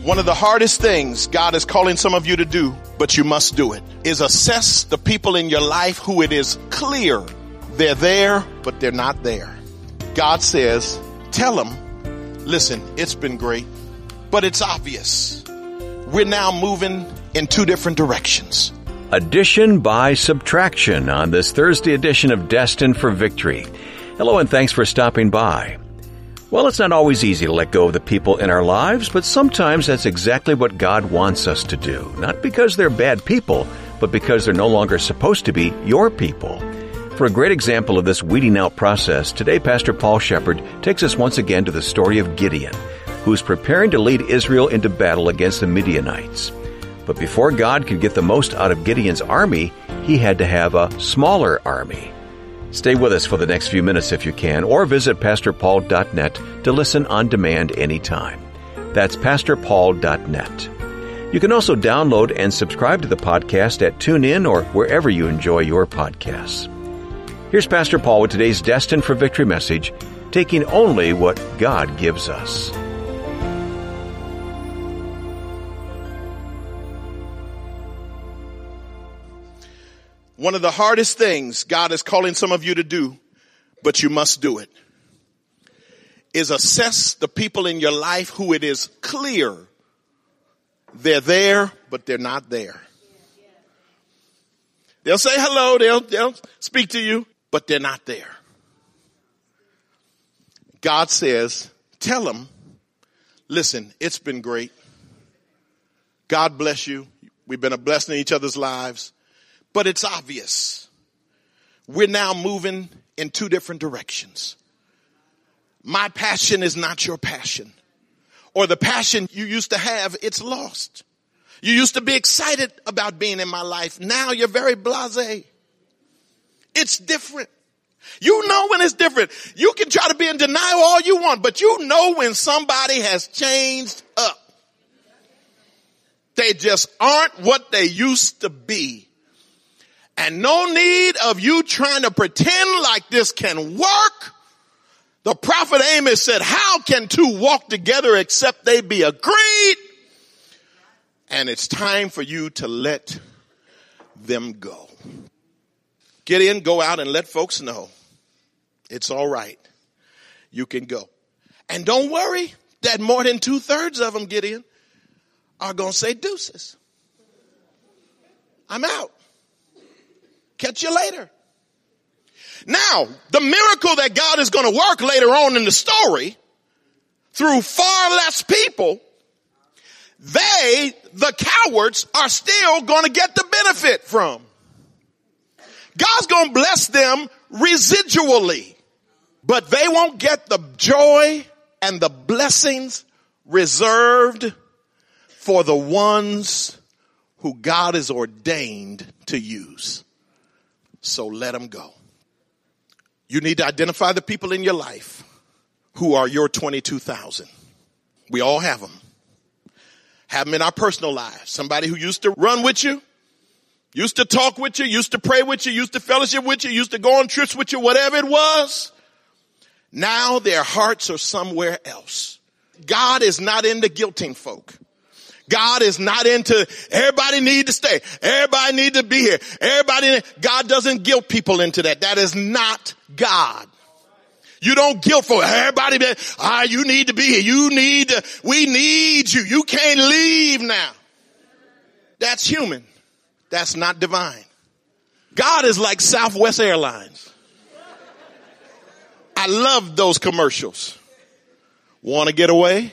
One of the hardest things God is calling some of you to do, but you must do it, is assess the people in your life who it is clear they're there, but they're not there. God says, tell them, listen, it's been great, but it's obvious. We're now moving in two different directions. Addition by subtraction on this Thursday edition of Destined for Victory. Hello and thanks for stopping by. Well, it's not always easy to let go of the people in our lives, but sometimes that's exactly what God wants us to do. Not because they're bad people, but because they're no longer supposed to be your people. For a great example of this weeding out process, today Pastor Paul Shepherd takes us once again to the story of Gideon, who's preparing to lead Israel into battle against the Midianites. But before God could get the most out of Gideon's army, he had to have a smaller army. Stay with us for the next few minutes if you can, or visit PastorPaul.net to listen on demand anytime. That's PastorPaul.net. You can also download and subscribe to the podcast at TuneIn or wherever you enjoy your podcasts. Here's Pastor Paul with today's Destined for Victory message, taking only what God gives us. One of the hardest things God is calling some of you to do, but you must do it, is assess the people in your life who it is clear they're there, but they're not there. They'll say hello, they'll speak to you, but they're not there. God says, tell them, listen, it's been great. God bless you. We've been a blessing in each other's lives. But it's obvious. We're now moving in two different directions. My passion is not your passion. Or the passion you used to have, it's lost. You used to be excited about being in my life. Now you're very blasé. It's different. You know when it's different. You can try to be in denial all you want, but you know when somebody has changed up. They just aren't what they used to be. And no need of you trying to pretend like this can work. The prophet Amos said, how can two walk together except they be agreed? And it's time for you to let them go. Gideon, go out and let folks know it's all right. You can go. And don't worry that more than 2/3 of them, Gideon, are going to say deuces. I'm out. Catch you later. Now, the miracle that God is going to work later on in the story through far less people, they, the cowards, are still going to get the benefit from. God's going to bless them residually, but they won't get the joy and the blessings reserved for the ones who God has ordained to use. So let them go. You need to identify the people in your life who are your 22,000. We all have them. Have them in our personal lives. Somebody who used to run with you, used to talk with you, used to pray with you, used to fellowship with you, used to go on trips with you, whatever it was. Now their hearts are somewhere else. God is not into guilting folk. God is not into everybody need to stay. Everybody need to be here. God doesn't guilt people into that. That is not God. You don't guilt for everybody. You need to be here. We need you. You can't leave now. That's human. That's not divine. God is like Southwest Airlines. I love those commercials. Want to get away?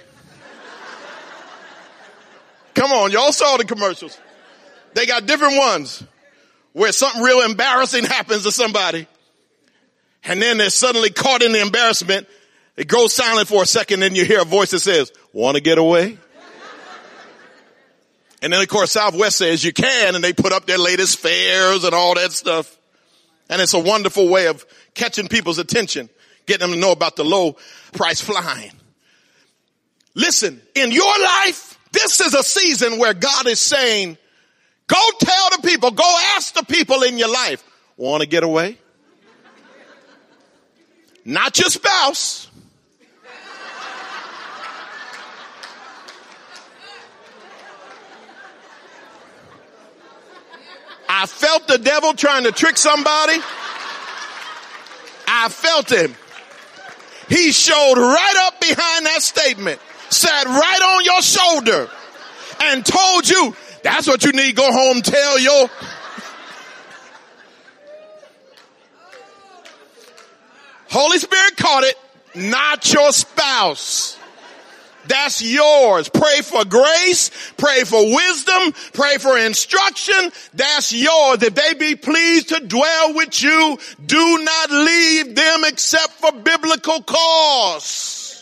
Come on, y'all saw the commercials. They got different ones where something real embarrassing happens to somebody. And then they're suddenly caught in the embarrassment. It goes silent for a second and you hear a voice that says, want to get away? And then of course Southwest says you can, and they put up their latest fares and all that stuff. And it's a wonderful way of catching people's attention, getting them to know about the low price flying. Listen, in your life, this is a season where God is saying, go tell the people, go ask the people in your life, want to get away? Not your spouse. I felt the devil trying to trick somebody. I felt him. He showed right up behind that statement, sat right on your shoulder and told you, that's what you need. Go home, tell your... Holy Spirit caught it, not your spouse. That's yours. Pray for grace, pray for wisdom, pray for instruction. That's yours. If they be pleased to dwell with you, do not leave them except for biblical cause.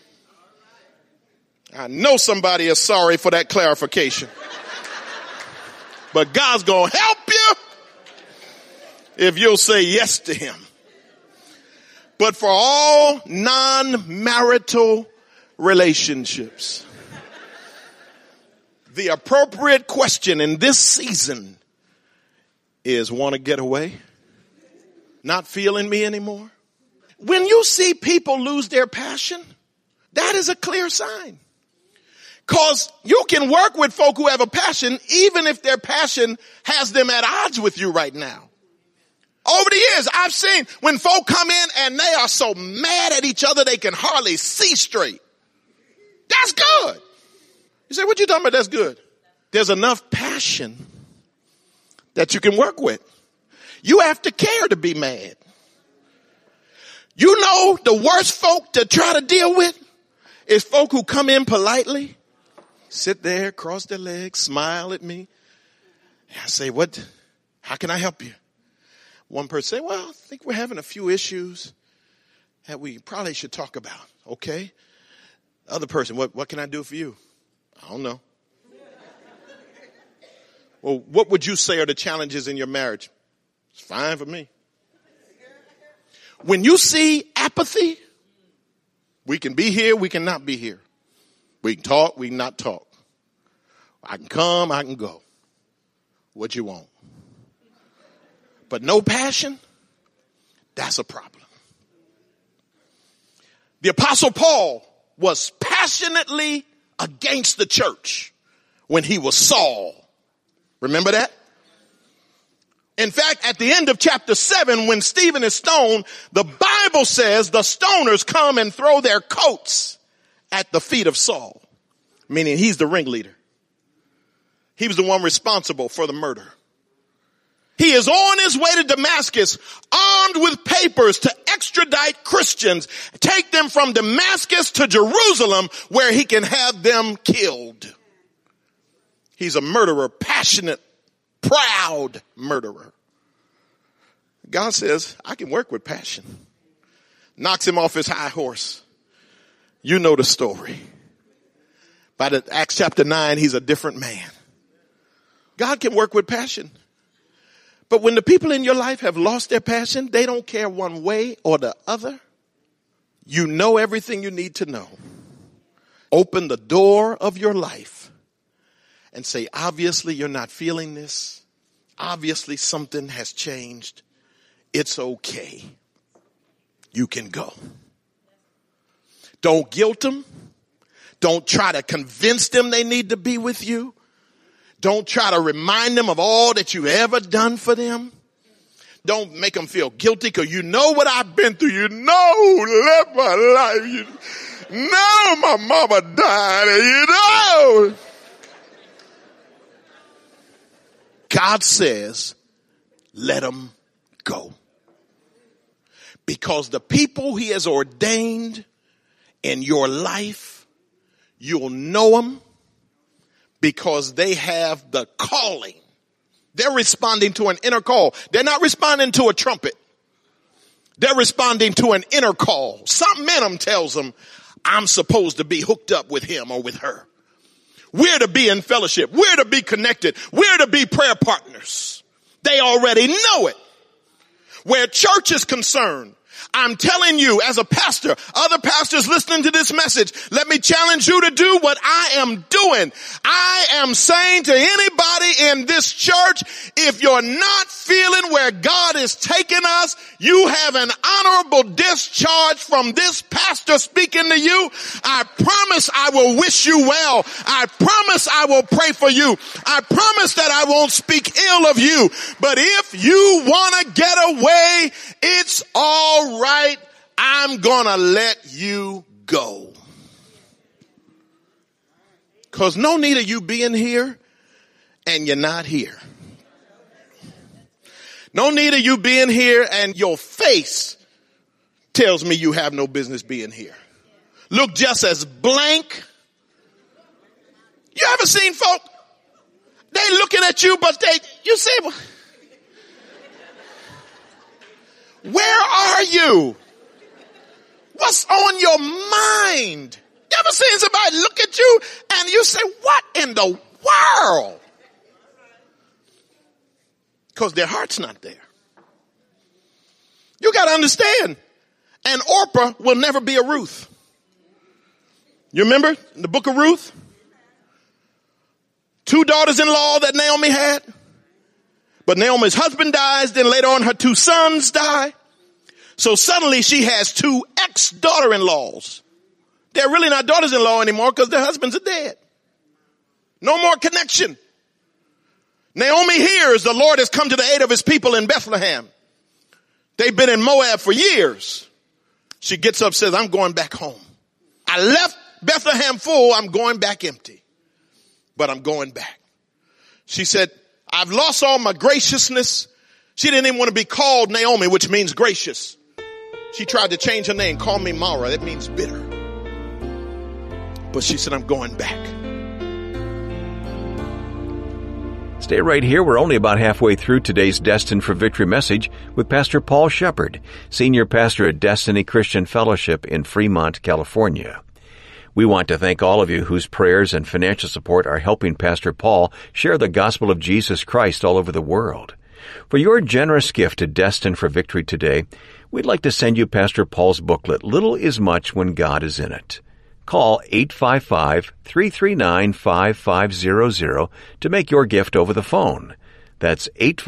I know somebody is sorry for that clarification. But God's going to help you if you'll say yes to him. But for all non-marital relationships, the appropriate question in this season is, want to get away? Not feeling me anymore? When you see people lose their passion, that is a clear sign. Because you can work with folk who have a passion even if their passion has them at odds with you right now. Over the years, I've seen when folk come in and they are so mad at each other they can hardly see straight. That's good. You say, what you talking about? That's good. There's enough passion that you can work with. You have to care to be mad. You know the worst folk to try to deal with is folk who come in politely, sit there, cross their legs, smile at me. And I say, how can I help you? One person say, well, I think we're having a few issues that we probably should talk about. Okay. Other person, what can I do for you? I don't know. Well, what would you say are the challenges in your marriage? It's fine for me. When you see apathy, we can be here, we can not be here. We can talk, we can not talk. I can come, I can go. What you want? But no passion, that's a problem. The Apostle Paul was passionately against the church when he was Saul. Remember that? In fact, at the end of chapter 7, when Stephen is stoned, the Bible says the stoners come and throw their coats at the feet of Saul, meaning he's the ringleader. He was the one responsible for the murder. He is on his way to Damascus, armed with papers to extradite Christians, take them from Damascus to Jerusalem where he can have them killed. He's a murderer, passionate, proud murderer. God says, I can work with passion. Knocks him off his high horse. You know the story. By the Acts chapter 9, he's a different man. God can work with passion. But when the people in your life have lost their passion, they don't care one way or the other. You know everything you need to know. Open the door of your life and say, obviously you're not feeling this. Obviously something has changed. It's okay. You can go. Don't guilt them. Don't try to convince them they need to be with you. Don't try to remind them of all that you've ever done for them. Don't make them feel guilty because you know what I've been through. You know who lived my life. You know my mama died. And you know. God says, let them go. Because the people he has ordained in your life, you'll know them. Because they have the calling. They're responding to an inner call. They're not responding to a trumpet. They're responding to an inner call. Something in them tells them, I'm supposed to be hooked up with him or with her. We're to be in fellowship. We're to be connected. We're to be prayer partners. They already know it. Where church is concerned, I'm telling you as a pastor, other pastors listening to this message, let me challenge you to do what I am doing. I am saying to anybody in this church, if you're not feeling where God is taking us, you have an honorable discharge from this pastor speaking to you, I promise I will wish you well. I promise I will pray for you. I promise that I won't speak ill of you. But if you want to get away, it's all right. I'm going to let you go. Because no need of you being here and you're not here. No need of you being here and your face tells me you have no business being here. Look just as blank. You ever seen folk? They looking at you, but you say, where are you? What's on your mind? You ever seen somebody look at you and you say, what in the world? Because their heart's not there. You got to understand, an Orpah will never be a Ruth. You remember in the book of Ruth? 2 daughters-in-law that Naomi had. But Naomi's husband dies, then later on her 2 sons die. So suddenly she has 2 ex-daughter-in-laws. They're really not daughters-in-law anymore because their husbands are dead. No more connection. Naomi hears the Lord has come to the aid of his people in Bethlehem. They've been in Moab for years. She gets up, says, I'm going back home. I left Bethlehem full. I'm going back empty. But I'm going back. She said, I've lost all my graciousness. She didn't even want to be called Naomi, which means gracious. She tried to change her name, call me Mara. That means bitter. But she said, I'm going back. Stay right here. We're only about halfway through today's Destined for Victory message with Pastor Paul Shepard, Senior Pastor at Destiny Christian Fellowship in Fremont, California. We want to thank all of you whose prayers and financial support are helping Pastor Paul share the gospel of Jesus Christ all over the world. For your generous gift to Destined for Victory today, we'd like to send you Pastor Paul's booklet, Little is Much When God is in It. Call 855-339-5500 to make your gift over the phone. That's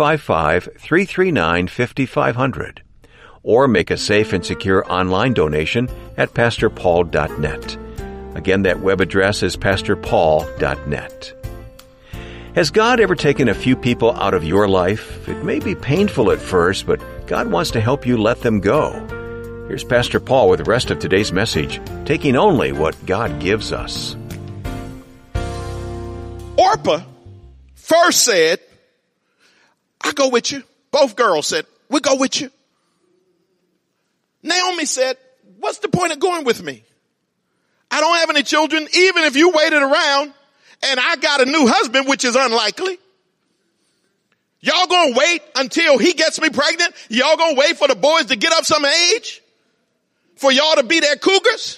855-339-5500. Or make a safe and secure online donation at pastorpaul.net. Again, that web address is pastorpaul.net. Has God ever taken a few people out of your life? It may be painful at first, but God wants to help you let them go. Here's Pastor Paul with the rest of today's message, taking only what God gives us. Orpah first said, I'll go with you. Both girls said, we'll go with you. Naomi said, what's the point of going with me? I don't have any children, even if you waited around and I got a new husband, which is unlikely. Y'all gonna wait until he gets me pregnant? Y'all gonna wait for the boys to get up some age? For y'all to be their cougars?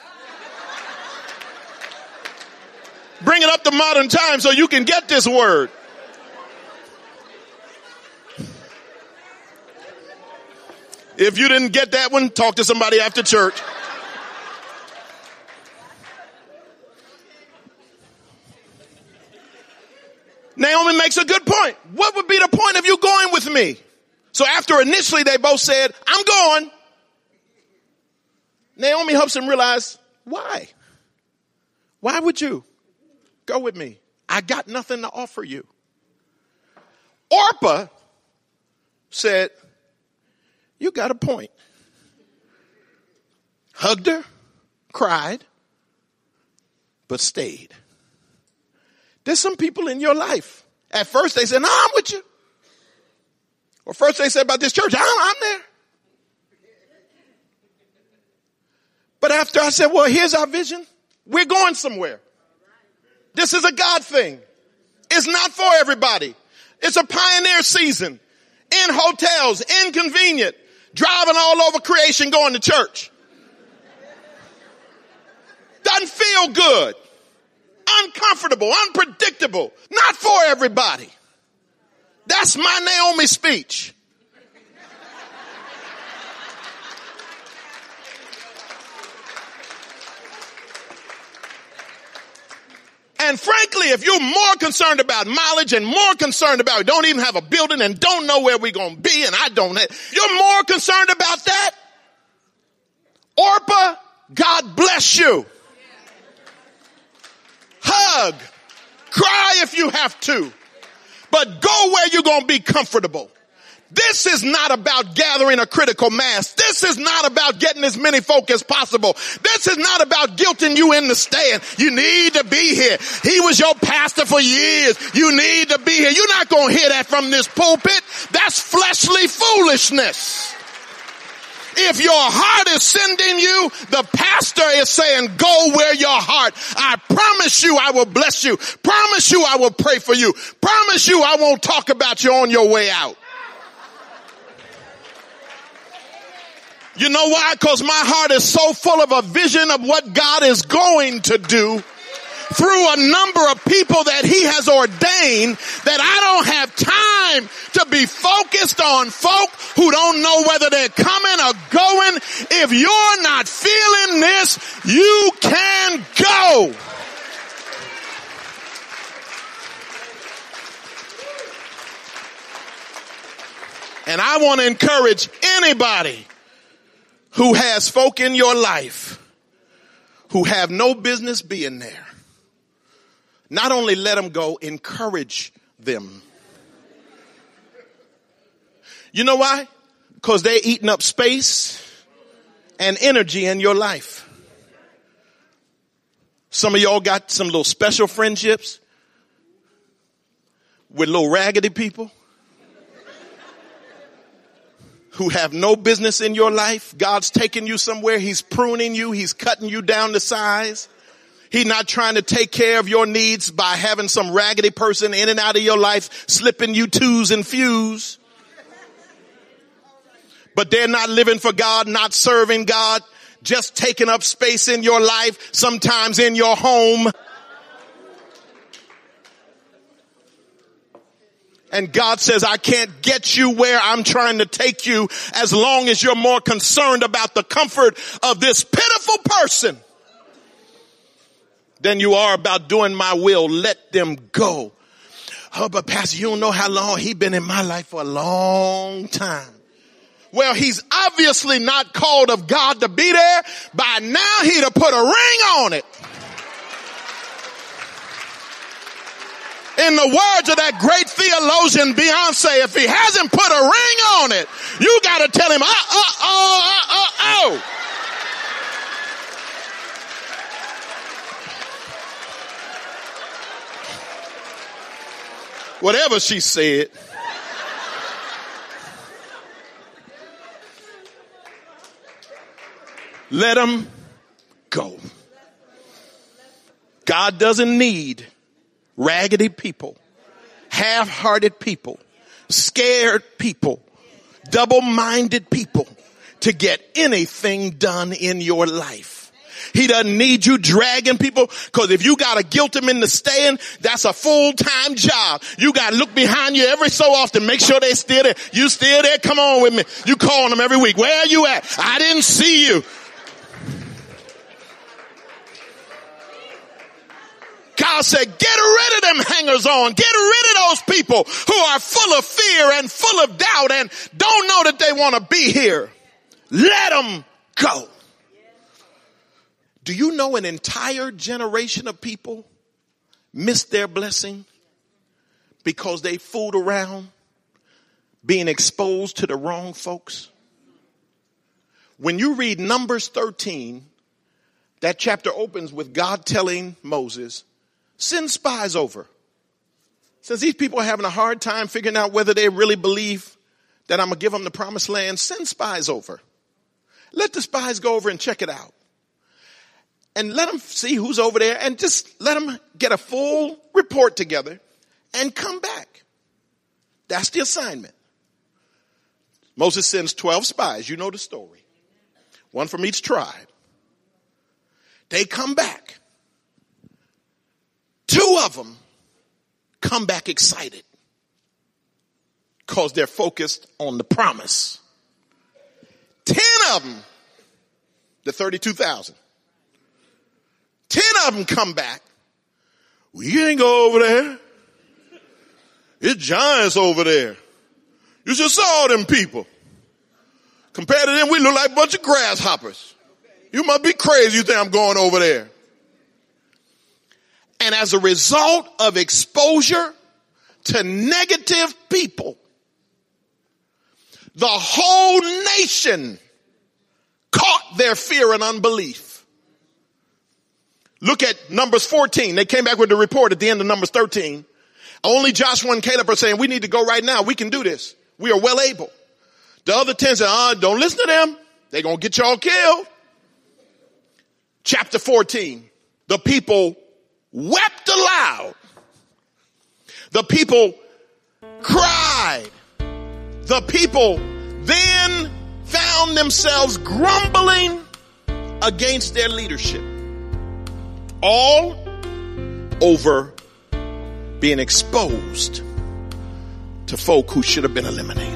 Bring it up to modern times so you can get this word. If you didn't get that one, talk to somebody after church. Naomi makes a good point. What would be the point of you going with me? So after initially they both said, I'm going. Naomi helps him realize, why? Why would you go with me? I got nothing to offer you. Orpah said, you got a point. Hugged her, cried, but stayed. There's some people in your life. At first they said, no, I'm with you. Or first they said about this church, I'm there. But after I said, well, here's our vision. We're going somewhere. This is a God thing. It's not for everybody. It's a pioneer season. In hotels, inconvenient, driving all over creation going to church. Doesn't feel good. Uncomfortable, unpredictable. Not for everybody. That's my Naomi speech. And frankly, if you're more concerned about mileage and more concerned about don't even have a building and don't know where we're going to be and you're more concerned about that, Orpah, God bless you. Hug. Cry if you have to. But go where you're going to be comfortable. This is not about gathering a critical mass. This is not about getting as many folk as possible. This is not about guilting you in the stand. You need to be here. He was your pastor for years. You need to be here. You're not going to hear that from this pulpit. That's fleshly foolishness. If your heart is sending you, the pastor is saying, go where your heart. I promise you I will bless you. Promise you I will pray for you. Promise you I won't talk about you on your way out. You know why? Because my heart is so full of a vision of what God is going to do through a number of people that he has ordained, that I don't have time to be focused on folk who don't know whether they're coming or going. If you're not feeling this, you can go. And I want to encourage anybody who has folk in your life who have no business being there. Not only let them go, encourage them. You know why? Because they're eating up space and energy in your life. Some of y'all got some little special friendships with little raggedy people who have no business in your life. God's taking you somewhere. He's pruning you. He's cutting you down to size. He's not trying to take care of your needs by having some raggedy person in and out of your life, slipping you twos and fews. But they're not living for God, not serving God, just taking up space in your life, sometimes in your home. And God says, I can't get you where I'm trying to take you as long as you're more concerned about the comfort of this pitiful person than you are about doing my will. Let them go. Oh, but Pastor, you don't know how long he's been in my life for a long time. Well, he's obviously not called of God to be there. By now he'd have put a ring on it. In the words of that great theologian Beyonce, if he hasn't put a ring on it, you gotta tell him, Whatever she said. Let him go. God doesn't need raggedy people, half-hearted people, scared people, double-minded people to get anything done in your life. He doesn't need you dragging people, because if you got to guilt them into staying, that's a full-time job. You got to look behind you every so often, make sure they're still there. You still there? Come on with me. You calling them every week. Where are you at? I didn't see you. God said, get rid of them hangers on. Get rid of those people who are full of fear and full of doubt and don't know that they want to be here. Let them go. Do you know an entire generation of people missed their blessing because they fooled around being exposed to the wrong folks? When you read Numbers 13, that chapter opens with God telling Moses, send spies over. Since these people are having a hard time figuring out whether they really believe that I'm going to give them the promised land, send spies over. Let the spies go over and check it out. And let them see who's over there and just let them get a full report together and come back. That's the assignment. Moses sends 12 spies. You know the story. One from each tribe. They come back. 2 of them come back excited because they're focused on the promise. 10 of them, the 32,000, 10 of them come back. We ain't go over there. It's giants over there. You just saw them people. Compared to them, we look like a bunch of grasshoppers. You must be crazy. You think I'm going over there. And as a result of exposure to negative people, the whole nation caught their fear and unbelief. Look at Numbers 14. They came back with the report at the end of Numbers 13. Only Joshua and Caleb are saying, we need to go right now. We can do this. We are well able. The other 10 said, don't listen to them. They're going to get y'all killed. Chapter 14. The people wept aloud. The people cried. The people then found themselves grumbling against their leadership. All over being exposed to folk who should have been eliminated.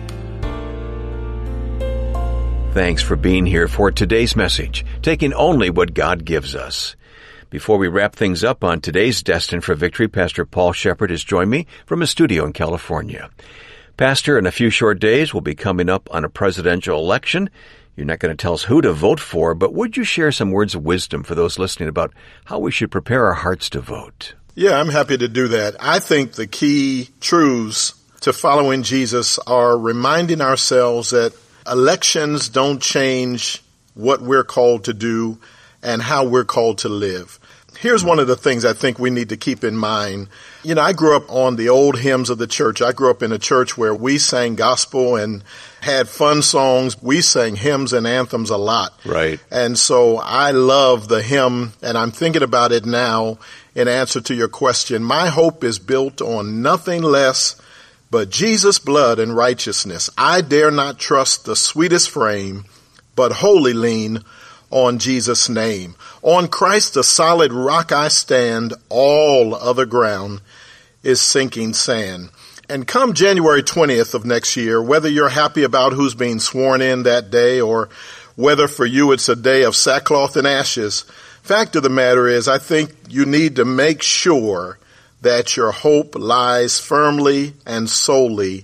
Thanks for being here for today's message, taking only what God gives us. Before we wrap things up on today's Destined for Victory, Pastor Paul Shepherd has joined me from his studio in California. Pastor, in a few short days, we'll be coming up on a presidential election. You're not going to tell us who to vote for, but would you share some words of wisdom for those listening about how we should prepare our hearts to vote? Yeah, I'm happy to do that. I think the key truths to following Jesus are reminding ourselves that elections don't change what we're called to do and how we're called to live. Here's one of the things I think we need to keep in mind. You know, I grew up on the old hymns of the church. I grew up in a church where we sang gospel and had fun songs. We sang hymns and anthems a lot. Right. And so I love the hymn, and I'm thinking about it now in answer to your question. My hope is built on nothing less but Jesus' blood and righteousness. I dare not trust the sweetest frame, but wholly lean on Jesus' name. On Christ, the solid rock I stand, all other ground is sinking sand. And come January 20th of next year, whether you're happy about who's being sworn in that day or whether for you it's a day of sackcloth and ashes, fact of the matter is I think you need to make sure that your hope lies firmly and solely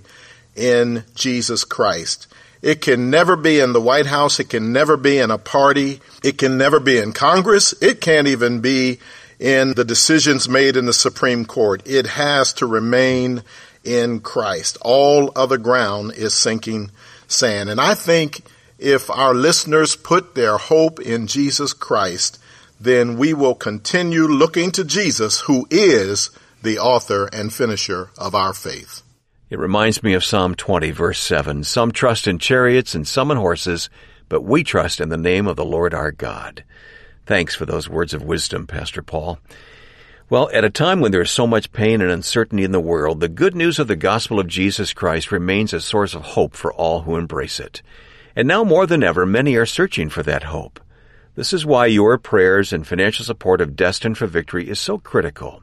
in Jesus Christ. It can never be in the White House. It can never be in a party. It can never be in Congress. It can't even be in the decisions made in the Supreme Court. It has to remain in Christ. All other ground is sinking sand. And I think if our listeners put their hope in Jesus Christ, then we will continue looking to Jesus, who is the author and finisher of our faith. It reminds me of Psalm 20, verse 7. Some trust in chariots and some in horses, but we trust in the name of the Lord our God. Thanks for those words of wisdom, Pastor Paul. Well, at a time when there is so much pain and uncertainty in the world, the good news of the gospel of Jesus Christ remains a source of hope for all who embrace it. And now more than ever, many are searching for that hope. This is why your prayers and financial support of Destined for Victory is so critical.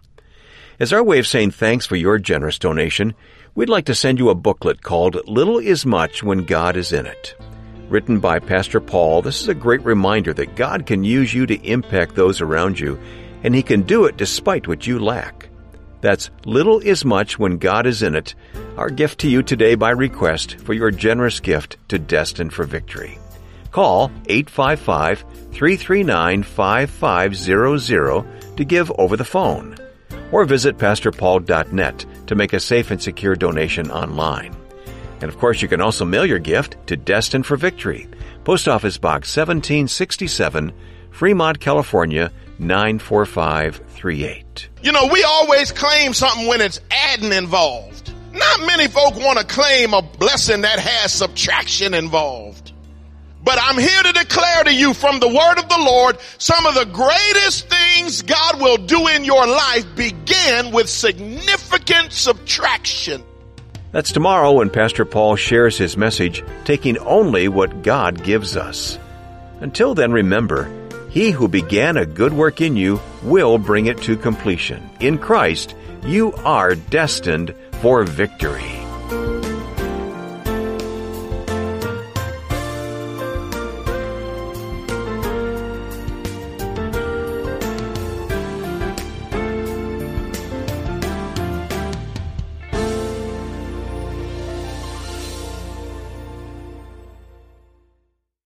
As our way of saying thanks for your generous donation, we'd like to send you a booklet called Little is Much When God is in It. Written by Pastor Paul, this is a great reminder that God can use you to impact those around you, and He can do it despite what you lack. That's Little is Much When God is in It, our gift to you today by request for your generous gift to Destined for Victory. Call 855-339-5500 to give over the phone, or visit pastorpaul.net to make a safe and secure donation online. And of course, you can also mail your gift to Destined for Victory, Post Office Box 1767, Fremont, California, 94538. You know, we always claim something when it's adding involved. Not many folk want to claim a blessing that has subtraction involved. But I'm here to declare to you from the word of the Lord, some of the greatest things God will do in your life begin with significant subtraction. That's tomorrow when Pastor Paul shares his message, taking only what God gives us. Until then, remember, He who began a good work in you will bring it to completion. In Christ, you are destined for victory.